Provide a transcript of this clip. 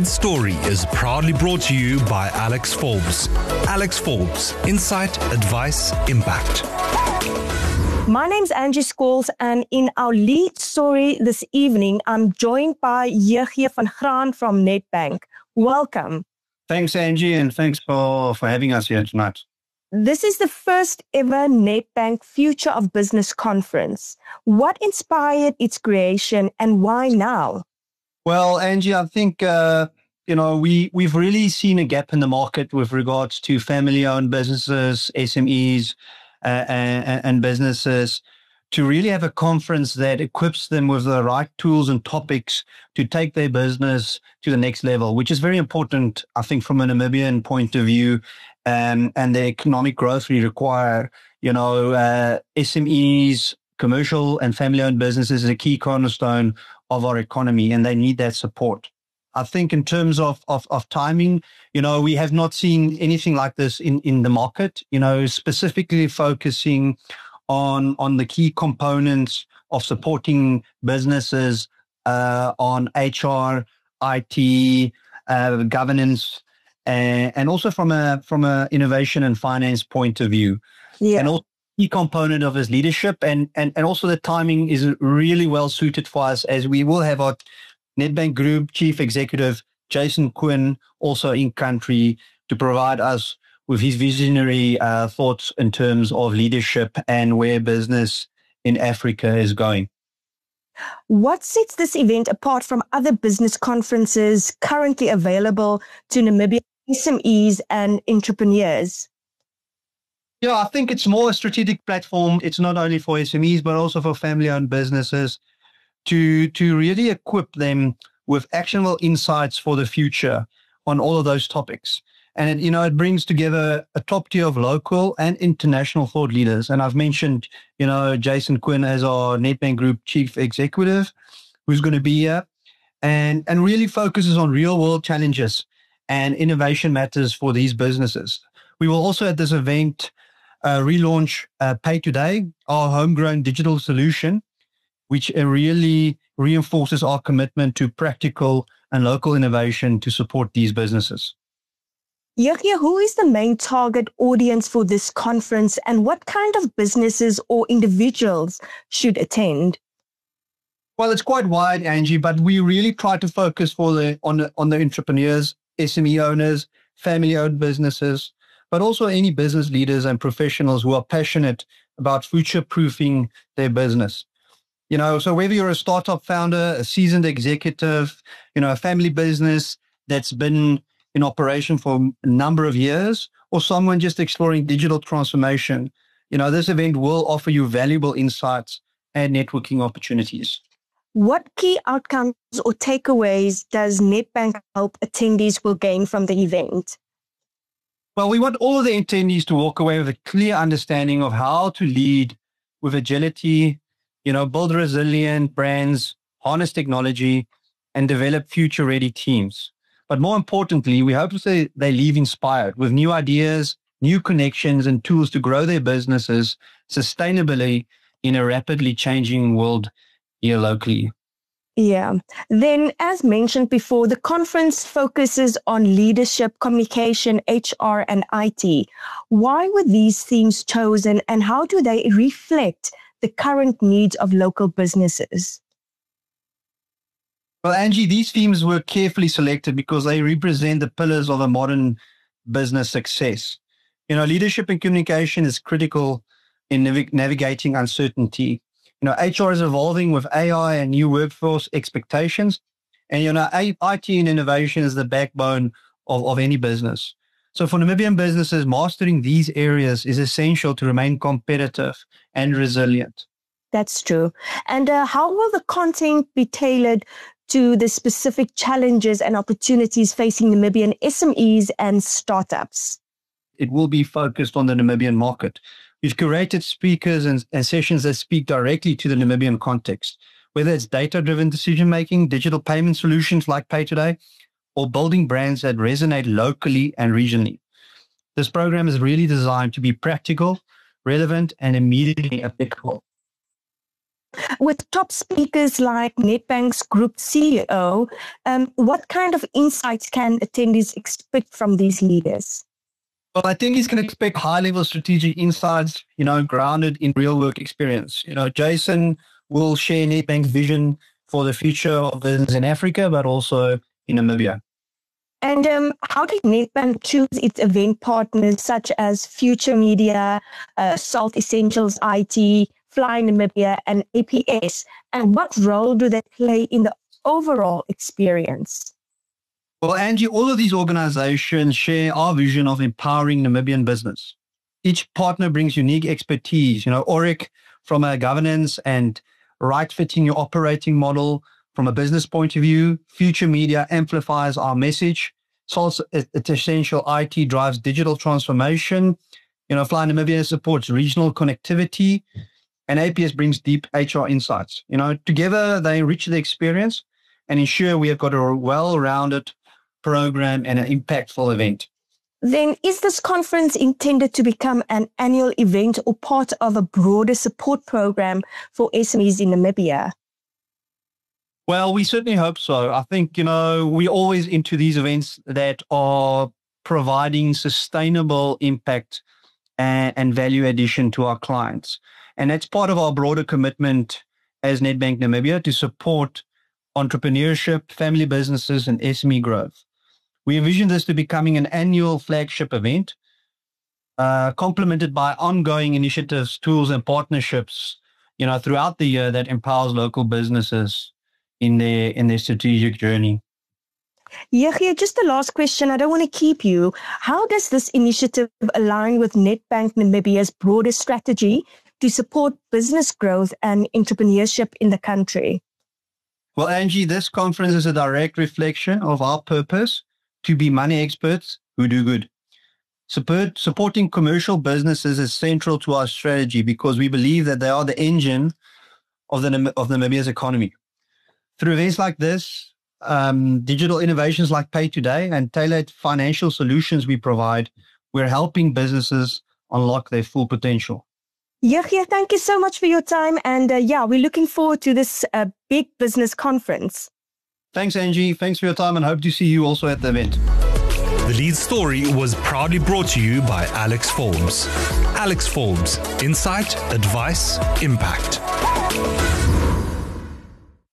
Lead Story is proudly brought to you by Alex Forbes. Alex Forbes, insight, advice, impact. My name's Angie Scholes, and in our lead story this evening, I'm joined by Yehia van Graan from Nedbank. Welcome. Thanks, Angie, and thanks for having us here tonight. This is the first ever Nedbank Future of Business conference. What inspired its creation and why now? Well, Angie, I think, we've really seen a gap in the market with regards to family-owned businesses, SMEs, and businesses to really have a conference that equips them with the right tools and topics to take their business to the next level, which is very important, I think, from a Namibian point of view, and the economic growth we require. SMEs, commercial and family-owned businesses is a key cornerstone of our economy, and they need that support. I think in terms of timing, we have not seen anything like this in the market, specifically focusing on the key components of supporting businesses on HR, IT, governance, and also from a innovation and finance point of view. Yeah. And also key component of his leadership, and also the timing is really well suited for us, as we will have our Nedbank Group Chief Executive Jason Quinn also in country to provide us with his visionary thoughts in terms of leadership and where business in Africa is going. What sets this event apart from other business conferences currently available to Namibian SMEs and entrepreneurs? Yeah, I think it's more a strategic platform. It's not only for SMEs, but also for family-owned businesses to really equip them with actionable insights for the future on all of those topics. And, it brings together a top tier of local and international thought leaders. And I've mentioned, Jason Quinn as our Nedbank Group Chief Executive, who's going to be here and really focuses on real world challenges and innovation matters for these businesses. We will also at this event relaunch Pay Today, our homegrown digital solution, which really reinforces our commitment to practical and local innovation to support these businesses. Yehia, who is the main target audience for this conference, and what kind of businesses or individuals should attend? Well, it's quite wide, Angie, but we really try to focus on the entrepreneurs, SME owners, family-owned businesses, but also any business leaders and professionals who are passionate about future-proofing their business. So whether you're a startup founder, a seasoned executive, a family business that's been in operation for a number of years, or someone just exploring digital transformation, this event will offer you valuable insights and networking opportunities. What key outcomes or takeaways does Nedbank help attendees will gain from the event? Well, we want all of the attendees to walk away with a clear understanding of how to lead with agility, build resilient brands, harness technology, and develop future-ready teams. But more importantly, we hope that they leave inspired with new ideas, new connections, and tools to grow their businesses sustainably in a rapidly changing world here locally. Yeah. Then, as mentioned before, the conference focuses on leadership, communication, HR, and IT. Why were these themes chosen, and how do they reflect the current needs of local businesses? Well, Angie, these themes were carefully selected because they represent the pillars of a modern business success. Leadership and communication is critical in navigating uncertainty. HR is evolving with AI and new workforce expectations. And, IT and innovation is the backbone of any business. So for Namibian businesses, mastering these areas is essential to remain competitive and resilient. That's true. And how will the content be tailored to the specific challenges and opportunities facing Namibian SMEs and startups? It will be focused on the Namibian market. We've curated speakers and sessions that speak directly to the Namibian context, whether it's data-driven decision-making, digital payment solutions like Pay Today, or building brands that resonate locally and regionally. This program is really designed to be practical, relevant, and immediately applicable. With top speakers like Nedbank's Group CEO, what kind of insights can attendees expect from these leaders? Well, I think he's going to expect high-level strategic insights, grounded in real-work experience. Jason will share Nedbank's vision for the future of business in Africa, but also in Namibia. And how did Nedbank choose its event partners such as Future Media, Salt Essentials IT, Fly Namibia, and APS? And what role do they play in the overall experience? Well, Angie, all of these organizations share our vision of empowering Namibian business. Each partner brings unique expertise. Oric from a governance and right-fitting your operating model from a business point of view. Future Media amplifies our message. Salt Essential IT drives digital transformation. Fly Namibia supports regional connectivity. And APS brings deep HR insights. Together they enrich the experience and ensure we have got a well-rounded program and an impactful event. Then is this conference intended to become an annual event or part of a broader support program for SMEs in Namibia? Well, we certainly hope so. I think, we're always into these events that are providing sustainable impact and value addition to our clients. And that's part of our broader commitment as Nedbank Namibia to support entrepreneurship, family businesses, and SME growth. We envision this to becoming an annual flagship event, complemented by ongoing initiatives, tools, and partnerships, throughout the year that empowers local businesses in their strategic journey. Yehia, just the last question. I don't want to keep you. How does this initiative align with Nedbank Namibia's broader strategy to support business growth and entrepreneurship in the country? Well, Angie, this conference is a direct reflection of our purpose to be money experts who do good. Supporting commercial businesses is central to our strategy because we believe that they are the engine of Namibia's economy. Through events like this, digital innovations like Pay Today and tailored financial solutions we provide, we're helping businesses unlock their full potential. Yehia, thank you so much for your time. And we're looking forward to this big business conference. Thanks, Angie. Thanks for your time and hope to see you also at the event. The lead story was proudly brought to you by Alex Forbes. Alex Forbes, insight, advice, impact.